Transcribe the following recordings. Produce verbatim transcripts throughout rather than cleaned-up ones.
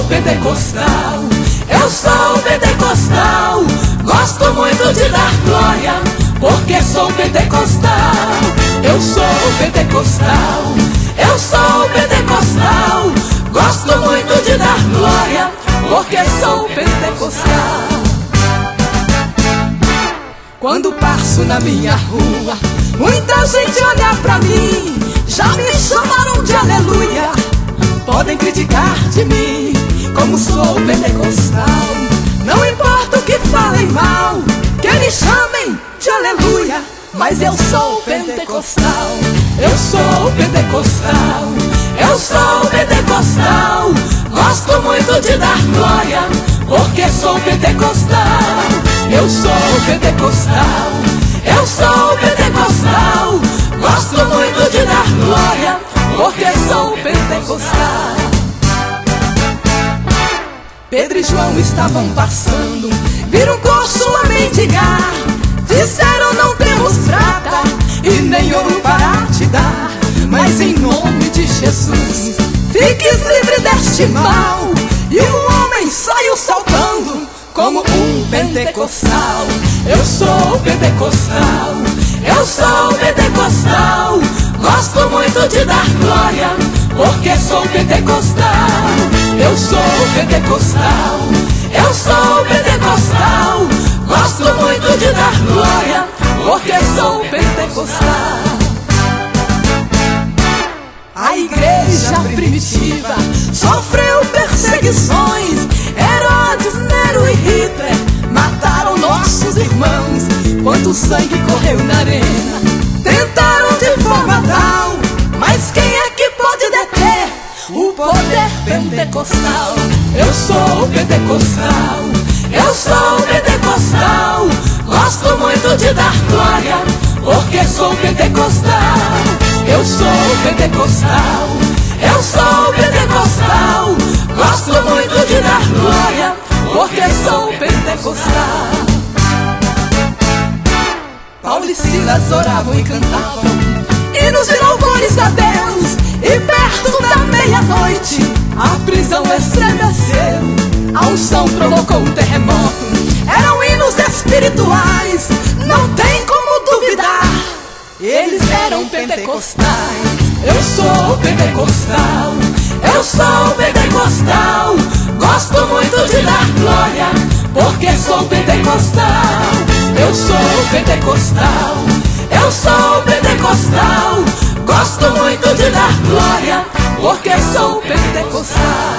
pentecostal, eu sou pentecostal. Gosto muito de dar glória, porque sou pentecostal. Eu sou pentecostal, eu sou pentecostal. Gosto muito de dar glória, porque sou pentecostal. Quando passo na minha rua, muita gente olha pra mim, já me chamaram de aleluia. Podem criticar de mim, como sou pentecostal. Não importa o que falem mal, que me chamem de aleluia, mas eu sou pentecostal. Eu sou pentecostal, eu sou pentecostal. Gosto muito de dar glória, porque sou pentecostal. Eu sou pentecostal, eu sou pentecostal. Gosto muito de dar glória, porque sou pentecostal. Pedro e João estavam passando, viram um coxo a mendigar. Disseram: não temos prata e nem ouro para te dar, mas em nome de Jesus, fiques livre deste mal. E o homem saiu saltando como um pentecostal. Eu sou pentecostal, eu sou pentecostal. Gosto muito de dar glória, porque sou pentecostal. Eu sou pentecostal, eu sou pentecostal. Gosto muito de dar glória, porque sou pentecostal. A igreja primitiva sofreu perseguições. Herodes, Nero e Hitler mataram nossos irmãos. Quanto sangue correu na arena, tentaram de forma tal, mas quem é que pode deter o poder pentecostal? Eu sou pentecostal, eu sou pentecostal. Gosto muito de dar glória, porque sou pentecostal. Eu sou pentecostal, eu sou pentecostal. Gosto muito de dar glória, porque sou pentecostal. Paulo e Silas oravam e cantavam hinos de louvores a Deus, e perto da meia-noite a prisão estremeceu. A unção provocou um terremoto, eram hinos espirituais, não tem como duvidar, eles eram pentecostais. Eu sou pentecostal, eu sou pentecostal. Gosto muito de dar glória, porque sou pentecostal. Eu sou pentecostal, eu sou pentecostal. Gosto muito de dar glória, porque sou pentecostal.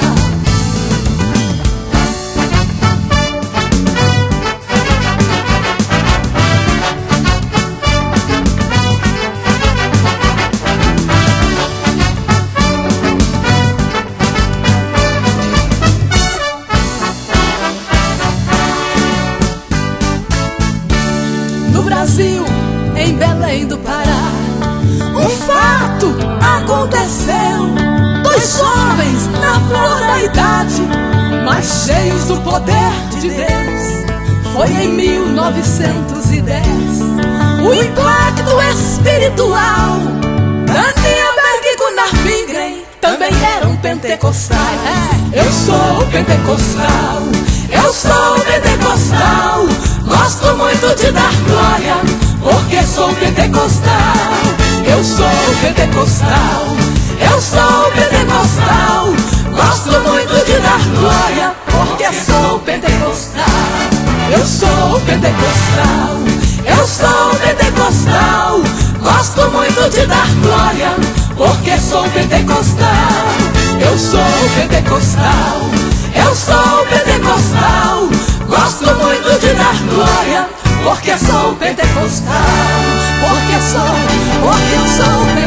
No Brasil, em Belém do Pará, um fato aconteceu. Dois jovens na flor da idade, mas cheios do poder de Deus. Foi em mil novecentos e dez, o impacto espiritual. Danielberg e Gunnar Wingren também eram pentecostais. Eu sou pentecostal, eu sou pentecostal. Gosto muito de dar glória, porque sou pentecostal. Eu sou pentecostal, eu sou pentecostal. Gosto muito de dar glória, porque sou pentecostal. Eu sou pentecostal, eu sou pentecostal. Gosto muito de dar glória, porque sou pentecostal. Eu sou pentecostal, eu sou pentecostal. Gosto muito de dar glória, porque sou pentecostal. Porque sou, porque eu sou pentecostal.